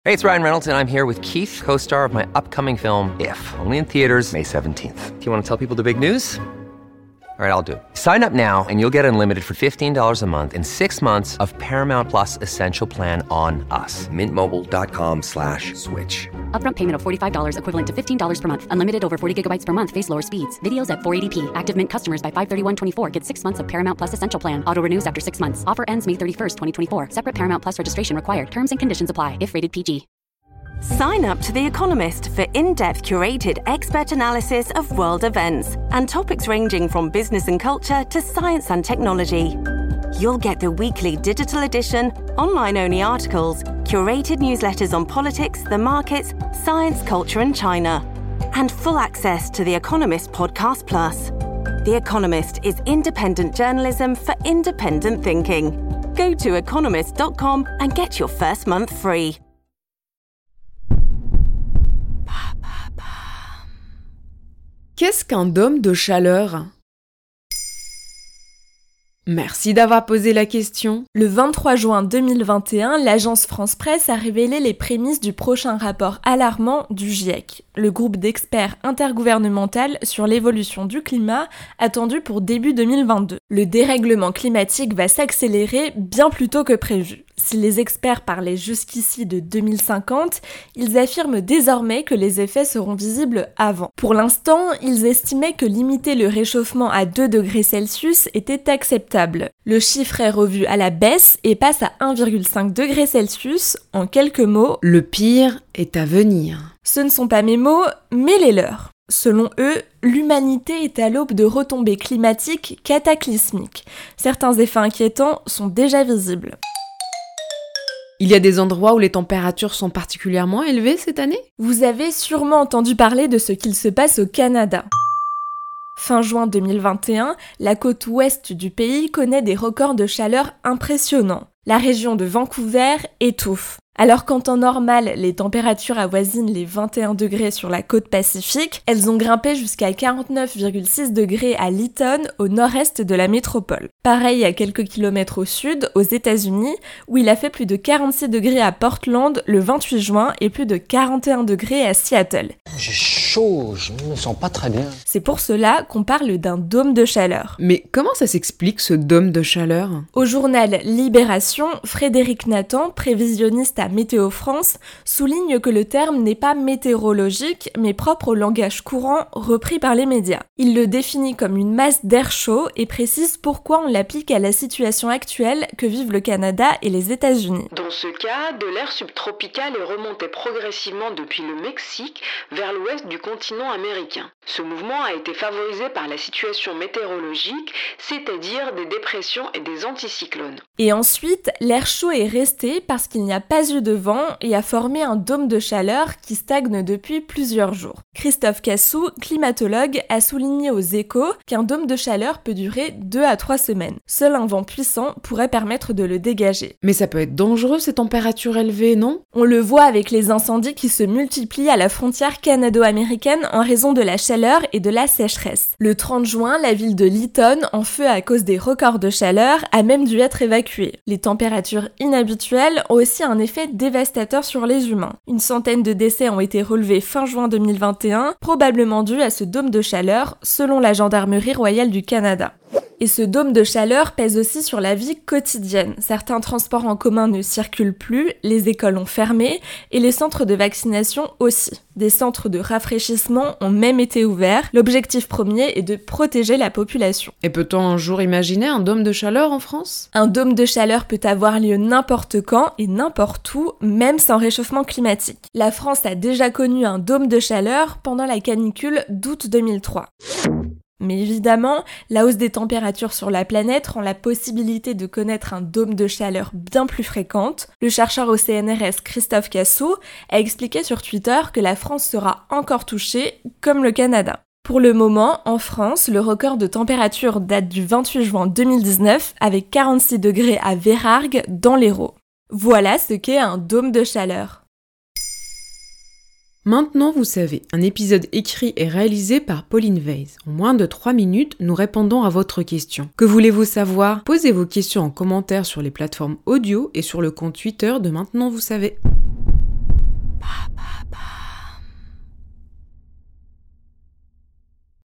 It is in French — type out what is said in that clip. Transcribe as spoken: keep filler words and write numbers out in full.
Hey, it's Ryan Reynolds, and I'm here with Keith, co-star of my upcoming film, If, only in theaters May seventeenth. Do you want to tell people the big news? All right, I'll do it. Sign up now and you'll get unlimited for fifteen dollars a month and six months of Paramount Plus Essential Plan on us. Mint Mobile dot com slash switch. Upfront payment of forty-five dollars equivalent to fifteen dollars per month. Unlimited over forty gigabytes per month. Face lower speeds. Videos at four eighty p. Active Mint customers by five thirty-one twenty-four get six months of Paramount Plus Essential Plan. Auto renews after six months. Offer ends May thirty-first, twenty twenty-four. Separate Paramount Plus registration required. Terms and conditions apply if rated P G. Sign up to The Economist for in-depth curated expert analysis of world events and topics ranging from business and culture to science and technology. You'll get the weekly digital edition, online-only articles, curated newsletters on politics, the markets, science, culture and China, and full access to The Economist Podcast Plus. The Economist is independent journalism for independent thinking. Go to economist dot com and get your first month free. Qu'est-ce qu'un dôme de chaleur ? Merci d'avoir posé la question. Le vingt-trois juin deux mille vingt et un, l'agence France Presse a révélé les prémices du prochain rapport alarmant du GIEC, le groupe d'experts intergouvernemental sur l'évolution du climat attendu pour début deux mille vingt-deux. Le dérèglement climatique va s'accélérer bien plus tôt que prévu. Si les experts parlaient jusqu'ici de deux mille cinquante, ils affirment désormais que les effets seront visibles avant. Pour l'instant, ils estimaient que limiter le réchauffement à deux degrés Celsius était acceptable. Le chiffre est revu à la baisse et passe à un virgule cinq degrés Celsius. En quelques mots, le pire est à venir. Ce ne sont pas mes mots, mais les leurs. Selon eux, l'humanité est à l'aube de retombées climatiques cataclysmiques. Certains effets inquiétants sont déjà visibles. Il y a des endroits où les températures sont particulièrement élevées cette année ? Vous avez sûrement entendu parler de ce qu'il se passe au Canada. Fin juin deux mille vingt et un, la côte ouest du pays connaît des records de chaleur impressionnants. La région de Vancouver étouffe. Alors qu'en temps normal, les températures avoisinent les vingt et un degrés sur la côte Pacifique, elles ont grimpé jusqu'à quarante-neuf virgule six degrés à Lytton, au nord-est de la métropole. Pareil à quelques kilomètres au sud, aux États-Unis, où il a fait plus de quarante-six degrés à Portland le vingt-huit juin et plus de quarante et un degrés à Seattle. J'ai chaud, je me sens pas très bien. C'est pour cela qu'on parle d'un dôme de chaleur. Mais comment ça s'explique ce dôme de chaleur ? Au journal Libération, Frédéric Nathan, prévisionniste à Météo France, souligne que le terme n'est pas météorologique, mais propre au langage courant repris par les médias. Il le définit comme une masse d'air chaud et précise pourquoi on l'applique à la situation actuelle que vivent le Canada et les États-Unis. Dans ce cas, de l'air subtropical est remonté progressivement depuis le Mexique vers l'ouest du continent américain. Ce mouvement a été favorisé par la situation météorologique, c'est-à-dire des dépressions et des anticyclones. Et ensuite, l'air chaud est resté parce qu'il n'y a pas eu de vent et a formé un dôme de chaleur qui stagne depuis plusieurs jours. Christophe Cassou, climatologue, a souligné aux Échos qu'un dôme de chaleur peut durer deux à trois semaines. Seul un vent puissant pourrait permettre de le dégager. Mais ça peut être dangereux ces températures élevées, non ? On le voit avec les incendies qui se multiplient à la frontière canado-américaine en raison de la chaleur et de la sécheresse. Le trente juin, la ville de Lytton, en feu à cause des records de chaleur, a même dû être évacuée. Les températures inhabituelles ont aussi un effet dévastateur sur les humains. Une centaine de décès ont été relevés fin juin deux mille vingt et un, probablement dus à ce dôme de chaleur, selon la Gendarmerie royale du Canada. Et ce dôme de chaleur pèse aussi sur la vie quotidienne. Certains transports en commun ne circulent plus, les écoles ont fermé et les centres de vaccination aussi. Des centres de rafraîchissement ont même été ouverts. L'objectif premier est de protéger la population. Et peut-on un jour imaginer un dôme de chaleur en France ? Un dôme de chaleur peut avoir lieu n'importe quand et n'importe où, même sans réchauffement climatique. La France a déjà connu un dôme de chaleur pendant la canicule d'août deux mille trois. Mais évidemment, la hausse des températures sur la planète rend la possibilité de connaître un dôme de chaleur bien plus fréquente. Le chercheur au C N R S Christophe Cassou a expliqué sur Twitter que la France sera encore touchée, comme le Canada. Pour le moment, en France, le record de température date du vingt-huit juin deux mille dix-neuf avec quarante-six degrés à Vérargues dans l'Hérault. Voilà ce qu'est un dôme de chaleur. Maintenant, vous savez, un épisode écrit et réalisé par Pauline Weiss. En moins de trois minutes, nous répondons à votre question. Que voulez-vous savoir ? Posez vos questions en commentaire sur les plateformes audio et sur le compte Twitter de Maintenant, vous savez.